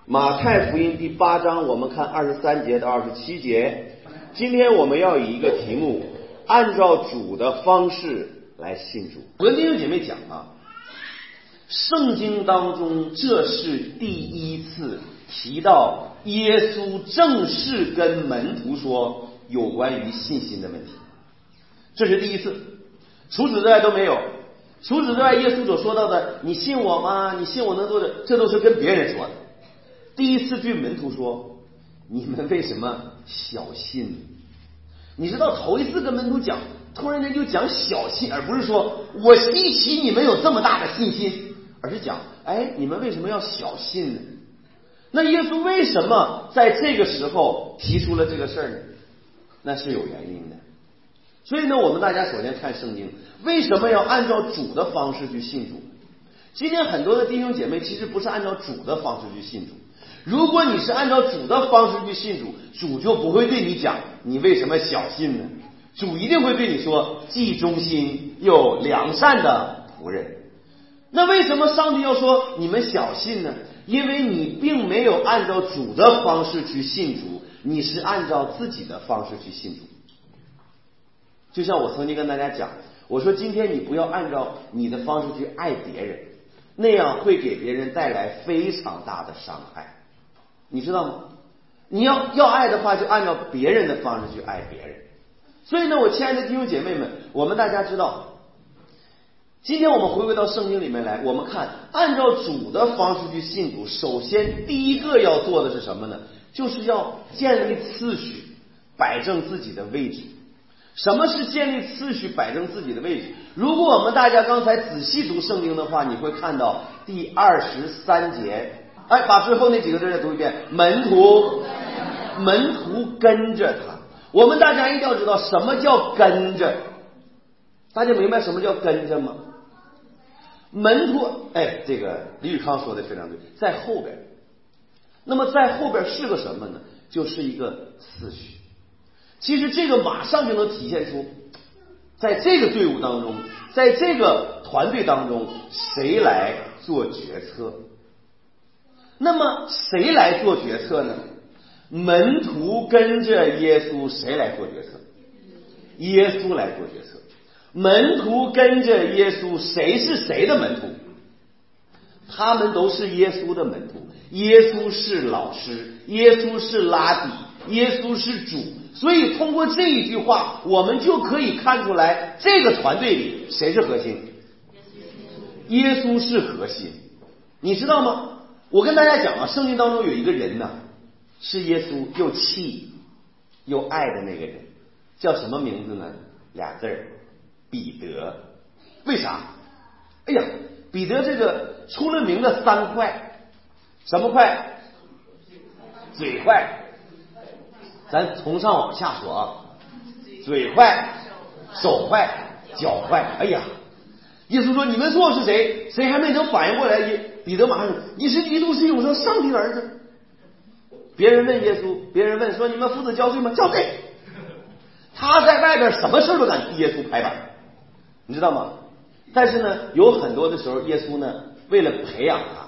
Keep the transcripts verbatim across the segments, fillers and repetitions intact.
马太福音第八章，我们看二十三节到二十七节。今天我们要以一个题目，按照主的方式来信主。我跟弟兄姐妹讲啊，圣经当中这是第一次提到耶稣正式跟门徒说有关于信心的问题，这是第一次，除此之外都没有。除此之外，耶稣所说到的你信我吗？你信我能做的，这都是跟别人说的。第一次对门徒说，你们为什么小信？你知道头一次跟门徒讲，突然间就讲小信，而不是说我稀奇你们有这么大的信心，而是讲哎，你们为什么要小信呢？那耶稣为什么在这个时候提出了这个事儿呢？那是有原因的。所以呢，我们大家首先看圣经，为什么要按照主的方式去信主？今天很多的弟兄姐妹其实不是按照主的方式去信主。如果你是按照主的方式去信主，主就不会对你讲你为什么小信呢？主一定会对你说，既忠心又良善的仆人。那为什么上帝要说你们小信呢？因为你并没有按照主的方式去信主，你是按照自己的方式去信主。就像我曾经跟大家讲，我说今天你不要按照你的方式去爱别人，那样会给别人带来非常大的伤害，你知道吗？你要要爱的话，就按照别人的方式去爱别人。所以呢，我亲爱的弟兄姐妹们，我们大家知道，今天我们回归到圣经里面来，我们看按照主的方式去信主，首先第一个要做的是什么呢？就是要建立次序，摆正自己的位置。什么是建立次序，摆正自己的位置？如果我们大家刚才仔细读圣经的话，你会看到第二十三节，哎，把最后那几个字再读一遍，门徒门徒跟着他。我们大家一定要知道什么叫跟着，大家明白什么叫跟着吗？门徒，哎，这个李宇康说的非常对，在后边。那么在后边是个什么呢？就是一个次序。其实这个马上就能体现出，在这个队伍当中，在这个团队当中，谁来做决策？那么谁来做决策呢？门徒跟着耶稣，谁来做决策？耶稣来做决策。门徒跟着耶稣，谁是谁的门徒？他们都是耶稣的门徒。耶稣是老师，耶稣是拉比，耶稣是主。所以通过这一句话，我们就可以看出来，这个团队里谁是核心？耶稣是核心。你知道吗？我跟大家讲啊，圣经当中有一个人呢，是耶稣又气又爱的那个人，叫什么名字呢？俩字儿，彼得。为啥？哎呀，彼得这个出了名的三快，什么快？嘴快。咱从上往下说啊，嘴快，手快，脚快。哎呀，耶稣说你们说是谁？谁还没能反应过来，彼得马上说你是基督，是永生上帝的儿子。别人问耶稣，别人问说你们父子交税吗？交税。他在外边什么事都敢替耶稣拍板，你知道吗？但是呢，有很多的时候，耶稣呢为了培养他，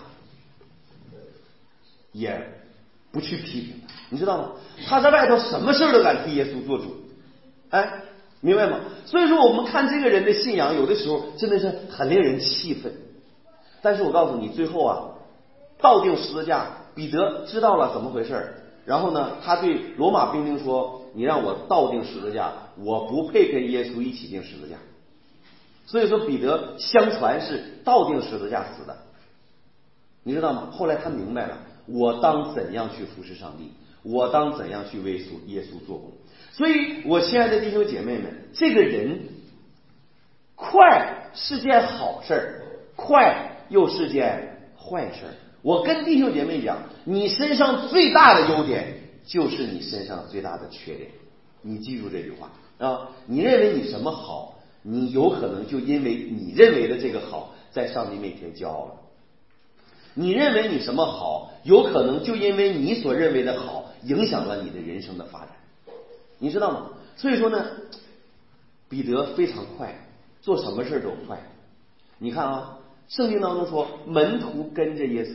也不去批评他，你知道吗？他在外头什么事都敢替耶稣做主，哎，明白吗？所以说我们看这个人的信仰，有的时候真的是很令人气愤。但是我告诉你，最后啊，倒定十字架，彼得知道了怎么回事，然后呢，他对罗马兵丁说：“你让我倒定十字架，我不配跟耶稣一起定十字架。”所以说，彼得相传是倒定十字架死的，你知道吗？后来他明白了，我当怎样去服侍上帝。我当怎样去为耶稣做工？所以我亲爱的弟兄姐妹们，这个人快是件好事，快又是件坏事。我跟弟兄姐妹讲，你身上最大的优点就是你身上最大的缺点。你记住这句话啊！你认为你什么好，你有可能就因为你认为的这个好，在上帝面前骄傲了。你认为你什么好，有可能就因为你所认为的好，影响了你的人生的发展，你知道吗？所以说呢，彼得非常快，做什么事都快。你看啊，圣经当中说门徒跟着耶稣，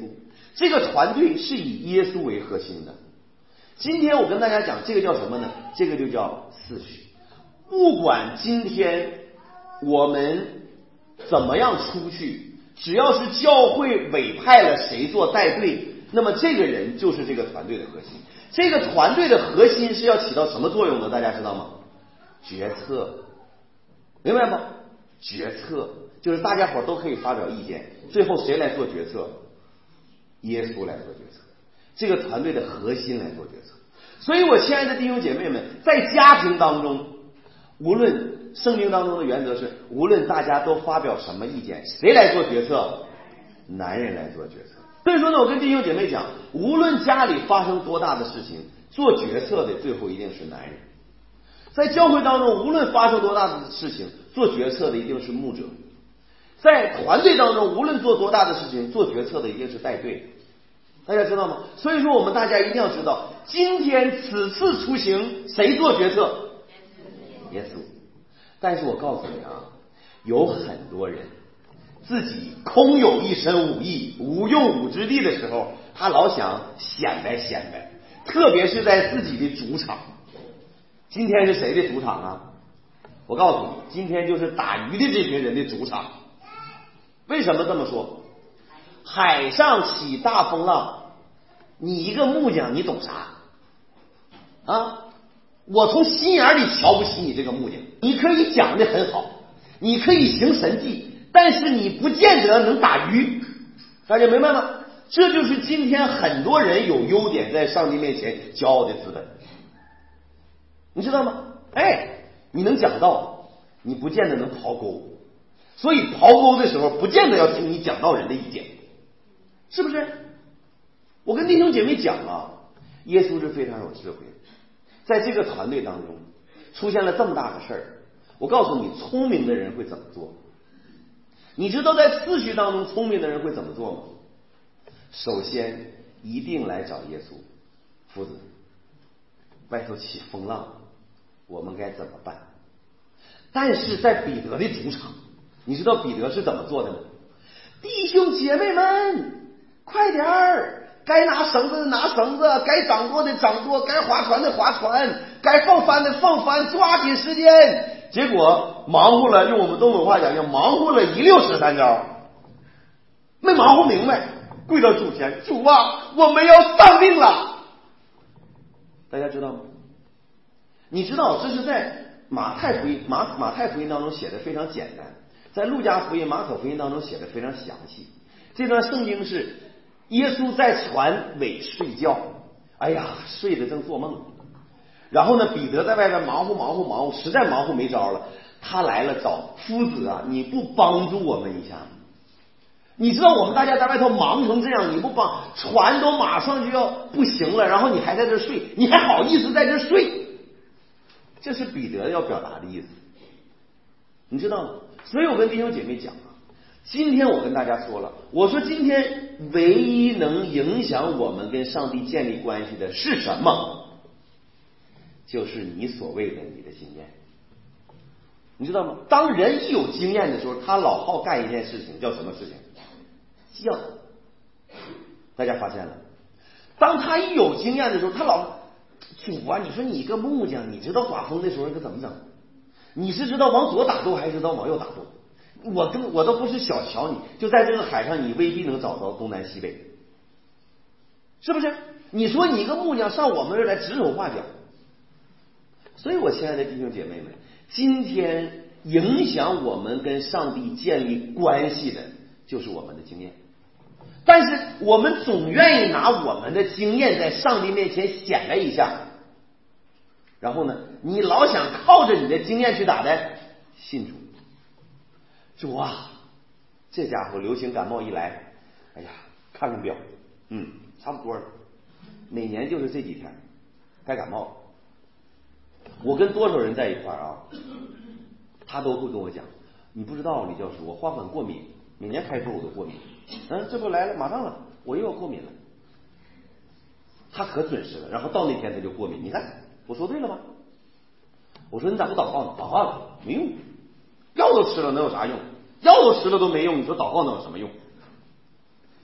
这个团队是以耶稣为核心的。今天我跟大家讲，这个叫什么呢？这个就叫次序。不管今天我们怎么样出去，只要是教会委派了谁做带队，那么这个人就是这个团队的核心。这个团队的核心是要起到什么作用的？大家知道吗？决策，明白吗？决策就是大家伙都可以发表意见，最后谁来做决策？耶稣来做决策，这个团队的核心来做决策。所以我亲爱的弟兄姐妹们，在家庭当中，无论圣经当中的原则是，无论大家都发表什么意见，谁来做决策？男人来做决策。所以说呢，我跟弟兄姐妹讲，无论家里发生多大的事情，做决策的最后一定是男人。在教会当中，无论发生多大的事情，做决策的一定是牧者。在团队当中，无论做多大的事情，做决策的一定是带队。大家知道吗？所以说我们大家一定要知道，今天此次出行谁做决策？耶稣。但是我告诉你啊，有很多人自己空有一身武艺，无用武之地的时候，他老想显摆显摆，特别是在自己的主场。今天是谁的主场啊？我告诉你，今天就是打鱼的这群人的主场。为什么这么说？海上起大风浪，你一个木匠，你懂啥啊？我从心眼里瞧不起你这个木匠。你可以讲的很好，你可以行神迹，但是你不见得能打鱼。大家明白吗？这就是今天很多人有优点在上帝面前骄傲的资本，你知道吗？哎，你能讲道，你不见得能刨沟，所以刨沟的时候不见得要听你讲道人的意见，是不是？我跟弟兄姐妹讲啊，耶稣是非常有智慧的。在这个团队当中出现了这么大的事儿，我告诉你，聪明的人会怎么做？你知道在次序当中聪明的人会怎么做吗？首先一定来找耶稣，夫子，外头起风浪，我们该怎么办？但是在彼得的主场，你知道彼得是怎么做的呢？弟兄姐妹们，快点儿，该拿绳子的拿绳子，该掌舵的掌舵，该划船的划船，该放帆的放帆，抓紧时间。结果忙活了，用我们东北话讲叫忙活了一溜十三招，没忙活明白，跪到主前，主啊，我们要丧命了。大家知道吗？你知道这是在马太福音马马太福音当中写的非常简单，在路加福音马可福音当中写的非常详细。这段圣经是耶稣在船尾睡觉，哎呀，睡得正做梦。然后呢，彼得在外边忙活忙活忙活，实在忙活没招了，他来了找夫子啊，你不帮助我们一下？你知道我们大家在外头忙成这样，你不帮，船都马上就要不行了，然后你还在这睡，你还好意思在这睡？这是彼得要表达的意思，你知道吗？所以我跟弟兄姐妹讲啊，今天我跟大家说了，我说今天唯一能影响我们跟上帝建立关系的是什么？就是你所谓的你的经验。你知道吗？当人一有经验的时候，他老好干一件事情，叫什么事情？犟。大家发现了，当他一有经验的时候，他老主啊，你说你一个木匠，你知道刮风的时候可怎么整？你是知道往左打舵还是知道往右打舵？我跟我都不是小瞧你，就在这个海上，你未必能找到东南西北，是不是？你说你一个木匠上我们这儿来指手画脚。所以我亲爱的弟兄姐妹们，今天影响我们跟上帝建立关系的就是我们的经验，但是我们总愿意拿我们的经验在上帝面前显摆一下，然后呢，你老想靠着你的经验去打的信主。主啊，这家伙流行感冒一来，哎呀，看看表，嗯，差不多了，每年就是这几天该感冒了。我跟多少人在一块儿啊，他都会跟我讲，你不知道李教授，我花粉过敏，每年开春我都过敏，嗯，这不来了，马上了，我又要过敏了。他可准时了，然后到那天他就过敏。你看我说对了吧？我说你咋不祷告呢？祷告了没用，药都吃了能有啥用？药都吃了都没用，你说祷告能有什么用？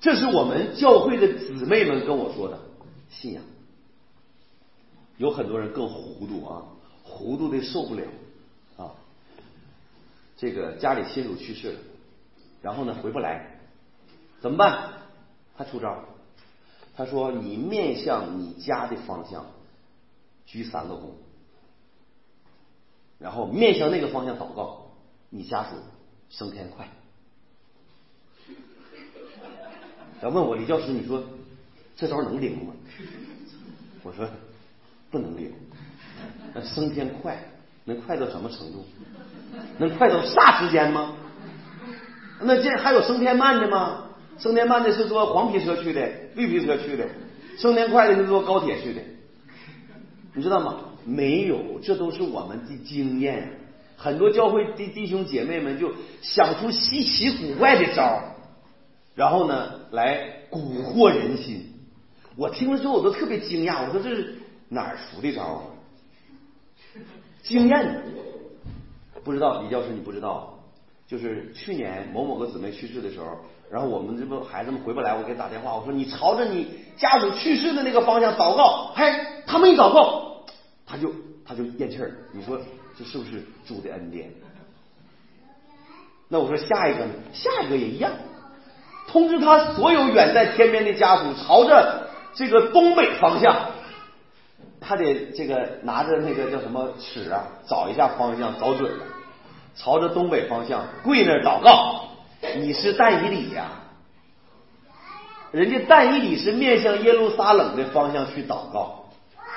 这是我们教会的姊妹们跟我说的信仰。有很多人更糊涂啊，糊涂的受不了啊。这个家里亲属去世了，然后呢回不来，怎么办？他出招，他说你面向你家的方向鞠三个躬，然后面向那个方向祷告，你家属升天快。然后问我李教师，你说这招能灵吗？我说不能灵。那升天快能快到什么程度？能快到啥时间吗？那这还有升天慢的吗？升天慢的是坐黄皮车去的，绿皮车去的，升天快的是坐高铁去的，你知道吗？没有，这都是我们的经验。很多教会的弟兄姐妹们就想出稀奇古怪的招，然后呢来蛊惑人心。我听了之后我都特别惊讶，我说这是哪儿出的招啊？经验不知道，李教师你不知道，就是去年某某个姊妹去世的时候，然后我们这不孩子们回不来，我给他打电话，我说你朝着你家属去世的那个方向祷告，哎，他们一祷告，他就他就咽气儿，你说这是不是主的恩典？那我说下一个呢？下一个也一样，通知他所有远在天边的家属朝着这个东北方向，他得这个拿着那个叫什么尺啊，找一下方向，找准了，朝着东北方向跪那儿祷告。你是但以理呀、啊，人家但以理是面向耶路撒冷的方向去祷告，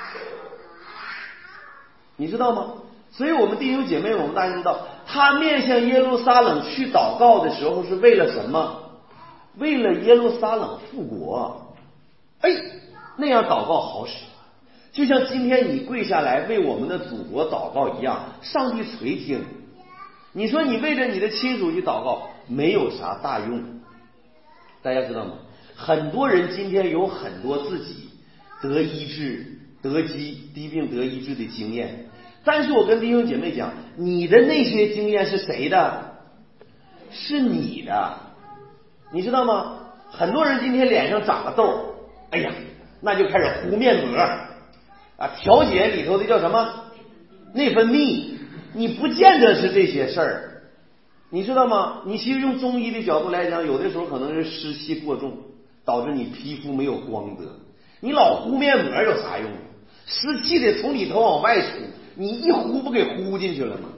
你知道吗？所以我们弟兄姐妹，我们大家知道，他面向耶路撒冷去祷告的时候是为了什么？为了耶路撒冷复国。哎，那样祷告好使，就像今天你跪下来为我们的祖国祷告一样，上帝垂听。你说你为着你的亲属去祷告，没有啥大用。大家知道吗？很多人今天有很多自己得医治、得疾、疾病得医治的经验，但是我跟弟兄姐妹讲，你的那些经验是谁的？是你的，你知道吗？很多人今天脸上长个痘，哎呀，那就开始敷面膜啊，调节里头的叫什么内分泌，你不见得是这些事儿，你知道吗？你其实用中医的角度来讲，有的时候可能是湿气过重，导致你皮肤没有光泽。你老敷面膜有啥用？湿气得从里头往外出，你一呼不给呼进去了吗？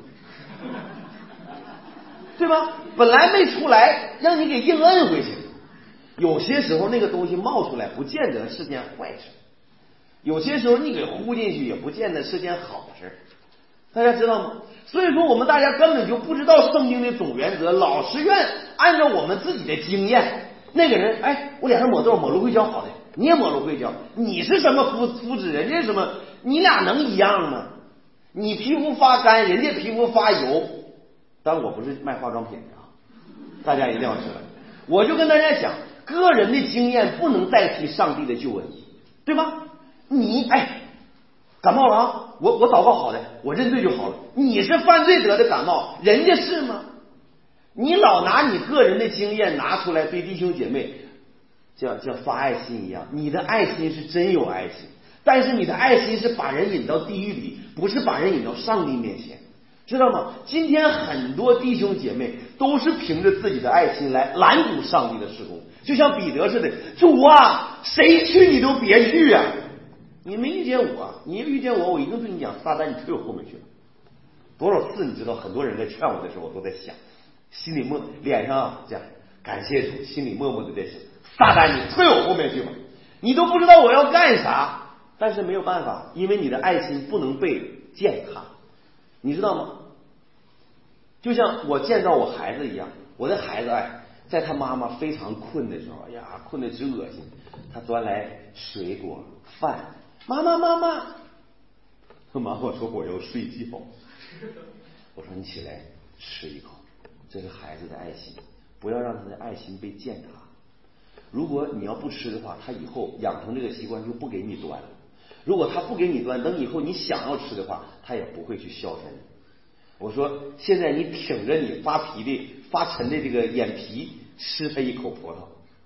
对吧？本来没出来，让你给硬摁回去。有些时候那个东西冒出来，不见得是件坏事；有些时候你给呼进去，也不见得是件好事。大家知道吗？所以说我们大家根本就不知道圣经的总原则，老是愿按照我们自己的经验。那个人，哎，我脸上抹痘，抹芦荟胶好的，你也抹芦荟胶，你是什么肤肤质，人家什么，你俩能一样吗？你皮肤发干，人家皮肤发油。当然我不是卖化妆品的啊，大家一定要知道。我就跟大家讲，个人的经验不能代替上帝的救恩，对吧？你哎，感冒了啊，我我祷告好的，我认罪就好了。你是犯罪得的感冒，人家是吗？你老拿你个人的经验拿出来对弟兄姐妹叫叫发爱心一样，你的爱心是真有爱心，但是你的爱心是把人引到地狱里，不是把人引到上帝面前，知道吗？今天很多弟兄姐妹都是凭着自己的爱心来拦阻上帝的事工，就像彼得似的，主啊，谁去你都别去啊！你没遇见我，你遇见我，我一定对你讲，撒旦你推我后面去了。多少次你知道，很多人在劝我的时候，我都在想，心里默脸上啊这样感谢主，心里默默的在想，撒旦你推我后面去吧，你都不知道我要干啥，但是没有办法，因为你的爱心不能被践踏，你知道吗？就像我见到我孩子一样，我的孩子哎，在他妈妈非常困的时候，哎呀，困得直恶心，他端来水果饭，妈妈妈妈，妈妈说我要睡觉，我说你起来吃一口，这是孩子的爱心，不要让他的爱心被践踏。如果你要不吃的话，他以后养成这个习惯就不给你端了。如果他不给你端，等以后你想要吃的话，他也不会去孝顺你。我说现在你挺着你发皮的发沉的这个眼皮吃他一口葡萄，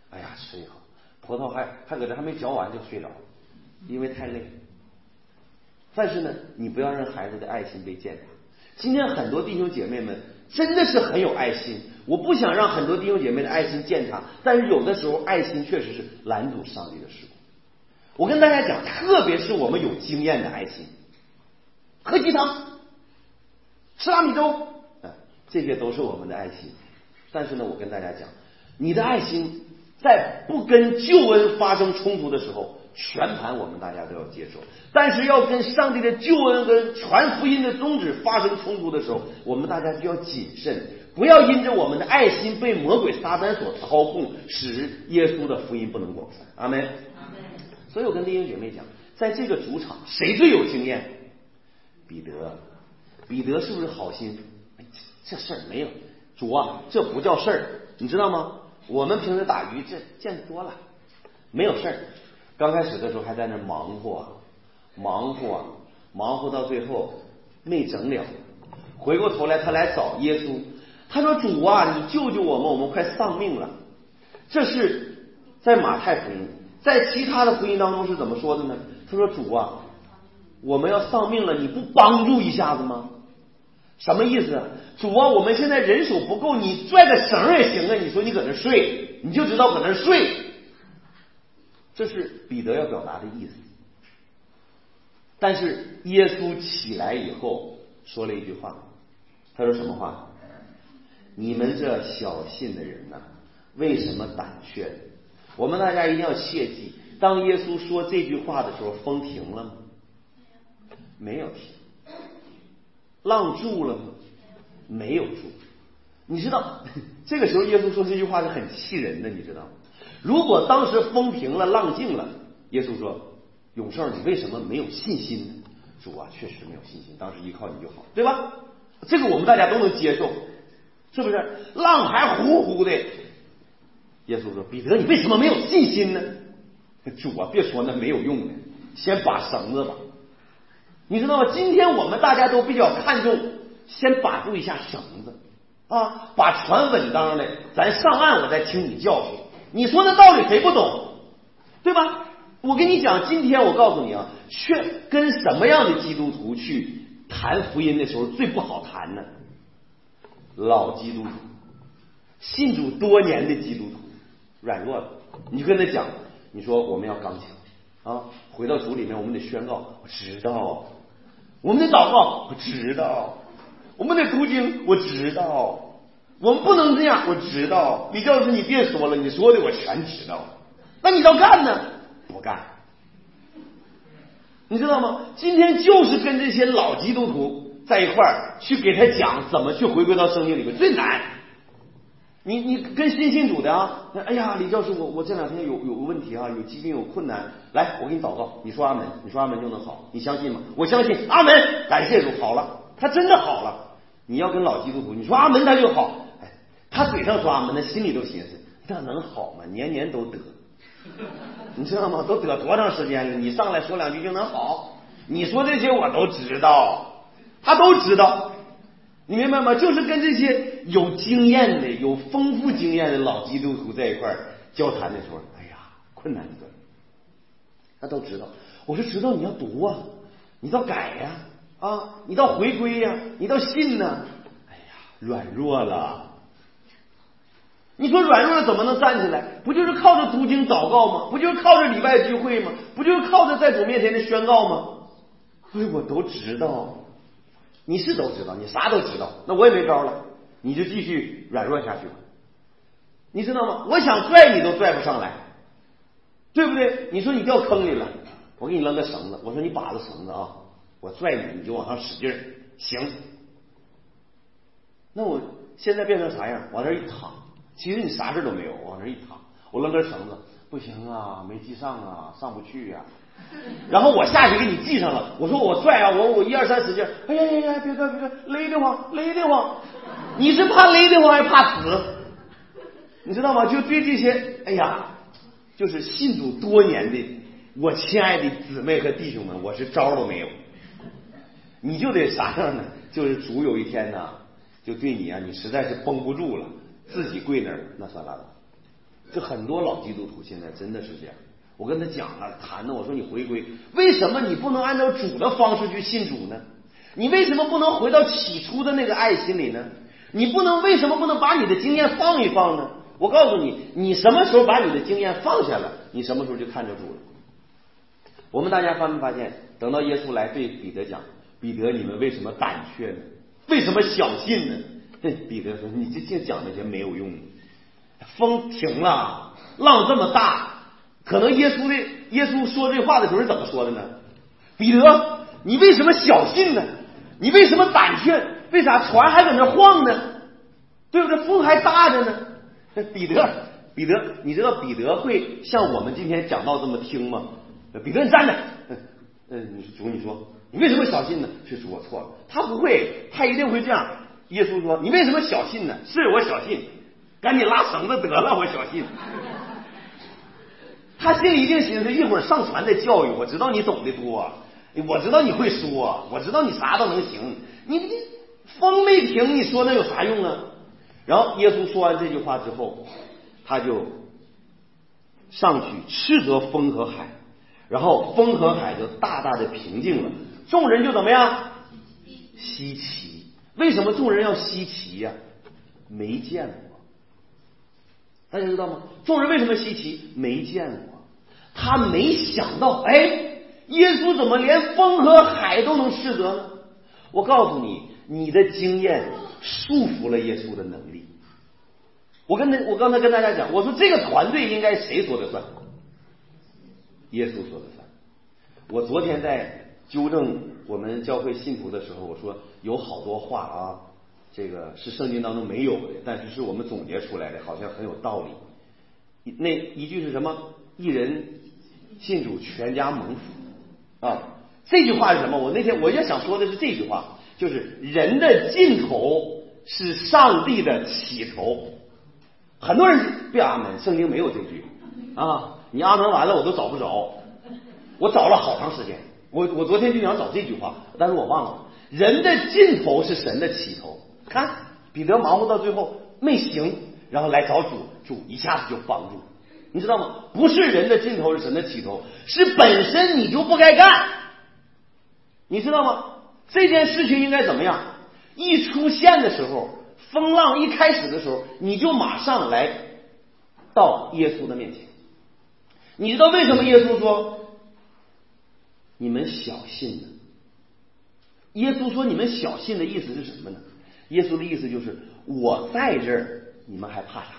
哎呀，吃一口，葡萄还还搁这还没嚼完就睡着了，因为太累。但是呢，你不要让孩子的爱心被践踏。今天很多弟兄姐妹们真的是很有爱心，我不想让很多弟兄姐妹的爱心践踏，但是有的时候爱心确实是拦阻上帝的事工。我跟大家讲，特别是我们有经验的爱心，喝鸡汤、吃拉米粥，啊，这些都是我们的爱心。但是呢，我跟大家讲，你的爱心在不跟救恩发生冲突的时候，全盘我们大家都要接受，但是要跟上帝的救恩跟传福音的宗旨发生冲突的时候，我们大家就要谨慎，不要因着我们的爱心被魔鬼撒旦所操控，使耶稣的福音不能广传。阿门。所以我跟弟兄姐妹讲，在这个主场谁最有经验？彼得。彼得是不是好心？哎，这事儿没有，主啊，这不叫事儿，你知道吗？我们平时打鱼这见多了，没有事儿。刚开始的时候还在那忙活忙活忙活到最后没整了，回过头来他来找耶稣，他说主啊，你救救我们，我们快丧命了。这是在马太福音，在其他的福音当中是怎么说的呢？他说主啊，我们要丧命了，你不帮助一下子吗？什么意思啊？主啊，我们现在人手不够，你拽个绳也行啊，你说你搁那睡，你就知道搁那睡。这是彼得要表达的意思。但是耶稣起来以后说了一句话，他说什么话？你们这小信的人呐、啊，为什么胆怯？我们大家一定要切记，当耶稣说这句话的时候，风停了吗？没有停。浪住了吗？没有住。你知道这个时候耶稣说这句话是很气人的，你知道吗？如果当时风平了浪静了，耶稣说永胜你为什么没有信心呢？主啊，确实没有信心，当时依靠你就好，对吧？这个我们大家都能接受，是不是？浪还呼呼的，耶稣说彼得你为什么没有信心呢？主啊，别说那没有用的，先把绳子吧。你知道吗？今天我们大家都比较看重先把住一下绳子啊，把船稳当的，咱上岸我再听你教训。你说那道理谁不懂，对吧？我跟你讲，今天我告诉你啊，却跟什么样的基督徒去谈福音的时候最不好谈呢？老基督徒，信主多年的基督徒，软弱了，你就跟他讲，你说我们要刚强啊，回到主里面我们得宣告，我知道，我们得祷告，我知道，我们得读经，我知道，我们不能这样，我知道。李教师你别说了，你说的我全知道。那你要干呢？不干。你知道吗？今天就是跟这些老基督徒在一块儿去给他讲怎么去回归到圣经里面最难。你你跟新信主的啊，哎呀，李教师我我这两天有有个问题啊，有疾病有困难，来我给你祷告，你说阿门，你说阿门就能好，你相信吗？我相信，阿门，感谢主，好了，他真的好了。你要跟老基督徒，你说阿门他就好，哎，他嘴上说阿门，他心里都寻思，这能好吗？年年都得，你知道吗？都得多长时间了？你上来说两句就能好？你说这些我都知道，他都知道。你明白吗？就是跟这些有经验的、有丰富经验的老基督徒在一块儿交谈的时候，哎呀，困难的，他都知道。我说知道你要读啊，你要改呀、啊，啊，你要回归呀、啊，你要信呢、啊。哎呀，软弱了。你说软弱了怎么能站起来？不就是靠着读经祷告吗？不就是靠着礼拜聚会吗？不就是靠着在主面前的宣告吗？哎，我都知道。你是都知道，你啥都知道，那我也没招了，你就继续软弱下去吧。你知道吗？我想拽你都拽不上来，对不对？你说你掉坑里了，我给你扔个绳子，我说你把着绳子啊，我拽你，你就往上使劲儿，行。那我现在变成啥样？往这一躺，其实你啥事都没有，往这一躺，我扔根绳子，不行啊，没系上啊，上不去呀、啊。然后我下去给你系上了，我说我拽啊，我我一二三使劲，哎呀呀呀，别拽别拽，勒得慌勒得慌，你是怕勒得慌还怕死？你知道吗？就对这些，哎呀，就是信主多年的我亲爱的姊妹和弟兄们，我是招都没有。你就得啥样呢？就是主有一天呢，就对你啊，你实在是绷不住了，自己跪那儿，那算拉倒。 这很多老基督徒现在真的是这样。我跟他讲了，谈的，我说你回归，为什么你不能按照主的方式去信主呢？你为什么不能回到起初的那个爱心里呢？你不能为什么不能把你的经验放一放呢？我告诉你，你什么时候把你的经验放下了，你什么时候就看着主了。我们大家发没发现，等到耶稣来对彼得讲，彼得你们为什么胆怯呢？为什么小信呢？彼得说，你这净讲那些没有用的。风停了，浪这么大，可能耶稣的耶稣说这话的时候是怎么说的呢？彼得，你为什么小信呢？你为什么胆怯？为啥船还在那晃呢？对不对？风还大着呢。彼得，彼得，你知道彼得会像我们今天讲到这么听吗？彼得，你站着。嗯，你主，你说你为什么小信呢？是主，我错了。他不会，他一定会这样。耶稣说：“你为什么小信呢？是我小信，赶紧拉绳子得了，我小信。”他心里一定寻思，一会儿上传再教育，我知道你懂得多，我知道你会说，我知道你啥都能行。你你风没停，你说那有啥用啊？然后耶稣说完这句话之后，他就上去斥责风和海，然后风和海就大大的平静了。众人就怎么样？稀奇。为什么众人要稀奇呀、啊？没见过。大家知道吗？众人为什么稀奇？没见过。他没想到，哎，耶稣怎么连风和海都能斥责呢？我告诉你，你的经验束缚了耶稣的能力。我跟他，我刚才跟大家讲，我说这个团队应该谁说的算？耶稣说的算。我昨天在纠正我们教会信徒的时候，我说有好多话啊，这个是圣经当中没有的，但是是我们总结出来的，好像很有道理。那一句是什么？一人信主，全家蒙福啊！这句话是什么？我那天我也想说的是这句话，就是人的尽头是上帝的起头。很多人别阿门，圣经没有这句啊！你阿门完了，我都找不着，我找了好长时间。我我昨天就想找这句话，但是我忘了。人的尽头是神的起头。看彼得忙活到最后没行，然后来找主，主一下子就帮助。你知道吗？不是人的尽头是神的起头，是本身你就不该干。你知道吗？这件事情应该怎么样？一出现的时候，风浪一开始的时候，你就马上来到耶稣的面前。你知道为什么耶稣说你们小信呢？耶稣说你们小信的意思是什么呢？耶稣的意思就是我在这儿，你们还怕啥？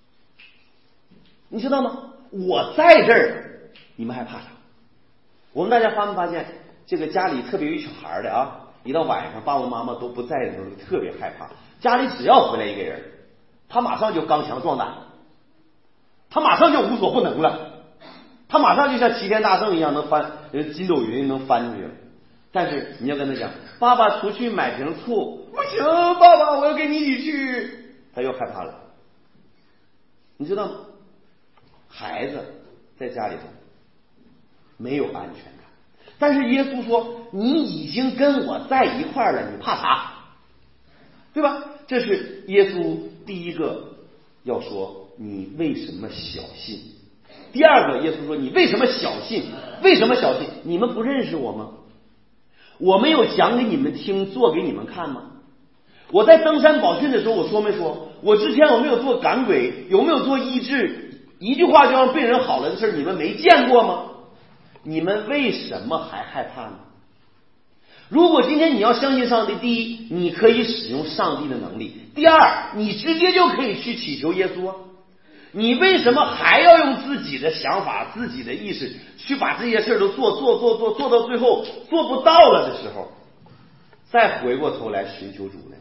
你知道吗？我在这儿，你们还怕啥？我们大家发没发现，这个家里特别有小孩的啊，一到晚上爸爸妈妈都不在的时候，特别害怕。家里只要回来一个人，他马上就刚强壮胆，他马上就无所不能了，他马上就像齐天大圣一样能翻筋斗云能翻出去了。但是你要跟他讲，爸爸出去买瓶醋，不行，爸爸我要跟你一起去，他又害怕了。你知道吗？孩子在家里头没有安全感，但是耶稣说你已经跟我在一块了，你怕啥？对吧？这是耶稣第一个要说你为什么小信。第二个，耶稣说你为什么小信？为什么小信？你们不认识我吗？我没有讲给你们听，做给你们看吗？我在登山宝训的时候，我说没说？我之前有没有做赶鬼？有没有做医治？一句话就让病人好了的事，你们没见过吗？你们为什么还害怕呢？如果今天你要相信上帝，第一，你可以使用上帝的能力；第二，你直接就可以去祈求耶稣啊。你为什么还要用自己的想法、自己的意识去把这些事都做做做做做到最后做不到了的时候，再回过头来寻求主呢？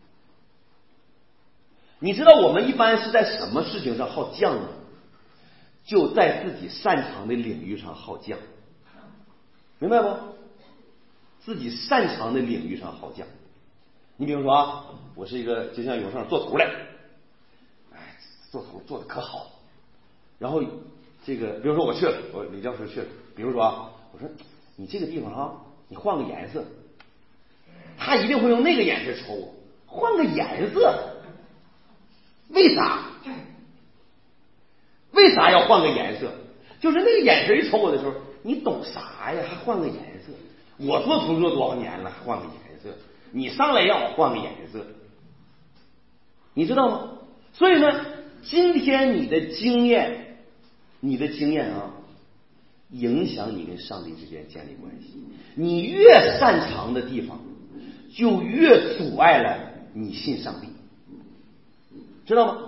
你知道我们一般是在什么事情上好犟呢？就在自己擅长的领域上好犟，明白不？自己擅长的领域上好犟。你比如说啊，我是一个就像有上做图来，哎，做图做的可好。然后这个，比如说我去了，我李教授去了，比如说啊，我说你这个地方啊，你换个颜色，他一定会用那个眼神瞅我，换个颜色，为啥？ 为啥要换个颜色？就是那个眼神一瞅我的时候，你懂啥呀？还换个颜色？我做工作多少年了，还换个颜色？你上来让我换个颜色，你知道吗？所以呢，今天你的经验，你的经验啊，影响你跟上帝之间建立关系。你越擅长的地方，就越阻碍了你信上帝，知道吗？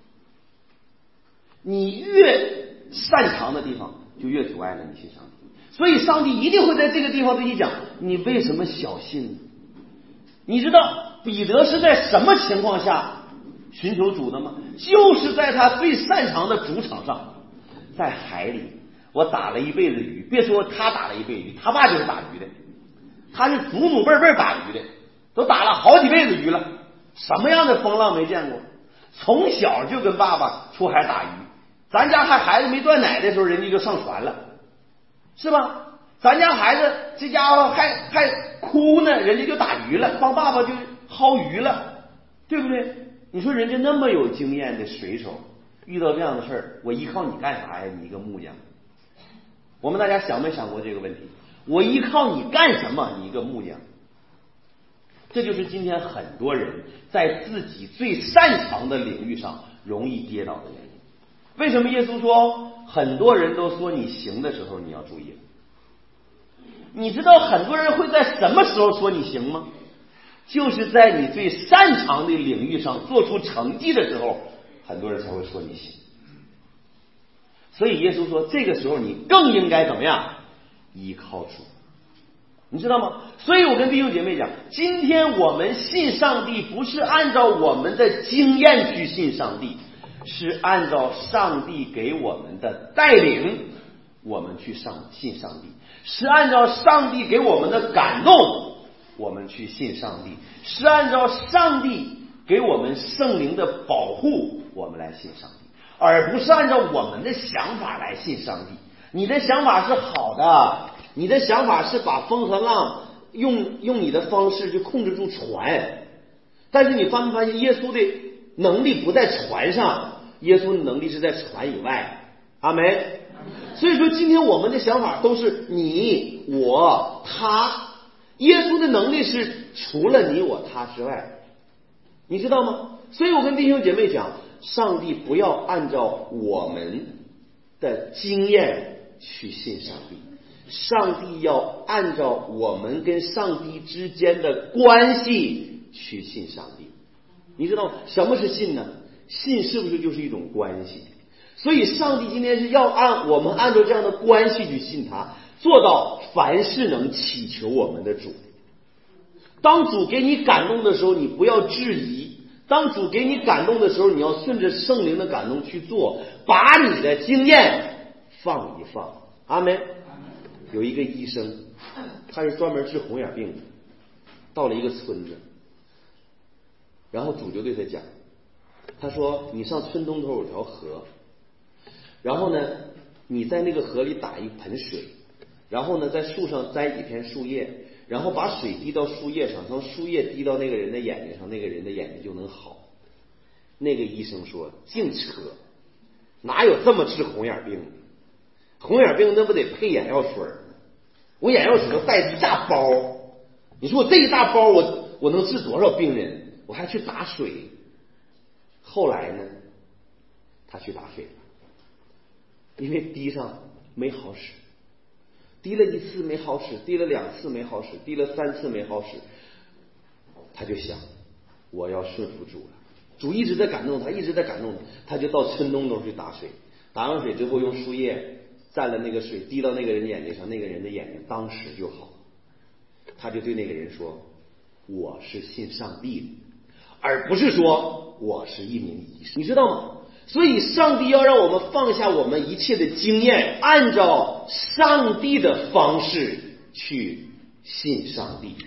你越擅长的地方，就越阻碍了你信上帝。所以上帝一定会在这个地方对你讲，你为什么小信呢？你知道彼得是在什么情况下寻求主的吗？就是在他最擅长的主场上，在海里。我打了一辈子鱼，别说他打了一辈子鱼，他爸就是打鱼的，他是祖祖辈辈打鱼的，都打了好几辈子鱼了，什么样的风浪没见过？从小就跟爸爸出海打鱼，咱家还孩子没断奶的时候，人家就上船了，是吧？咱家孩子这家伙还还哭呢，人家就打鱼了，帮爸爸就薅鱼了，对不对？你说人家那么有经验的水手，遇到这样的事儿，我依靠你干啥呀？你一个木匠。我们大家想没想过这个问题？我依靠你干什么？你一个木匠。这就是今天很多人在自己最擅长的领域上容易跌倒的原因。为什么耶稣说很多人都说你行的时候你要注意了？你知道很多人会在什么时候说你行吗？就是在你最擅长的领域上做出成绩的时候，很多人才会说你行。所以耶稣说这个时候你更应该怎么样？依靠主，你知道吗？所以我跟弟兄姐妹讲，今天我们信上帝不是按照我们的经验去信上帝，是按照上帝给我们的带领我们去上信上帝，是按照上帝给我们的感动我们去信上帝，是按照上帝给我们圣灵的保护我们来信上帝，而不是按照我们的想法来信上帝。你的想法是好的，你的想法是把风和浪用用你的方式去控制住船，但是你发没发现耶稣的能力不在船上，耶稣的能力是在船以外。阿们。所以说今天我们的想法都是你我他，耶稣的能力是除了你我他之外，你知道吗？所以我跟弟兄姐妹讲，上帝不要按照我们的经验去信上帝，上帝要按照我们跟上帝之间的关系去信上帝。你知道什么是信呢？信是不是就是一种关系？所以上帝今天是要按我们按照这样的关系去信他，做到凡事能祈求我们的主。当主给你感动的时候，你不要质疑，当主给你感动的时候，你要顺着圣灵的感动去做，把你的经验放一放。阿们。有一个医生，他是专门治红眼病的，到了一个村子，然后主就对他讲，他说你上村东头有条河，然后呢你在那个河里打一盆水，然后呢在树上栽几片树叶，然后把水滴到树叶上，从树叶滴到那个人的眼睛上，那个人的眼睛就能好。那个医生说净扯，哪有这么治红眼病的？红眼病那不得配眼药水？我眼药水都带一大包，你说我这一大包我我能治多少病人？我还去打水。后来呢他去打水了，因为滴上没好使，滴了一次没好使，滴了两次没好使，滴了三次没好使，他就想我要顺服主了，主一直在感动他，一直在感动他，他就到村东头去打水，打完水之后用树叶蘸了那个水滴到那个人眼睛上，那个人的眼睛当时就好。他就对那个人说我是信上帝的，而不是说我是一名医生，你知道吗？所以上帝要让我们放下我们一切的经验，按照上帝的方式去信上帝。